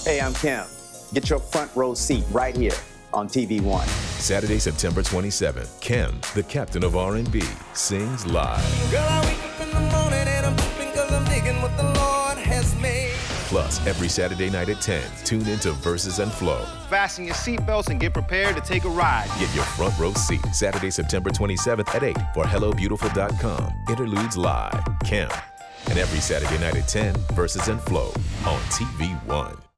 Hey, I'm Kim. Get your front row seat right here on TV One. Saturday, September 27th, Kim, the captain of R&B, sings live. Girl, I wake up in the morning and I'm tripping 'cause I'm digging what the Lord has made. Plus, every Saturday night at 10, tune into Verses and Flow. Fasten your seatbelts and get prepared to take a ride. Get your front row seat Saturday, September 27th at 8 for HelloBeautiful.com. Interludes Live, Kim. And every Saturday night at 10, Verses and Flow on TV One.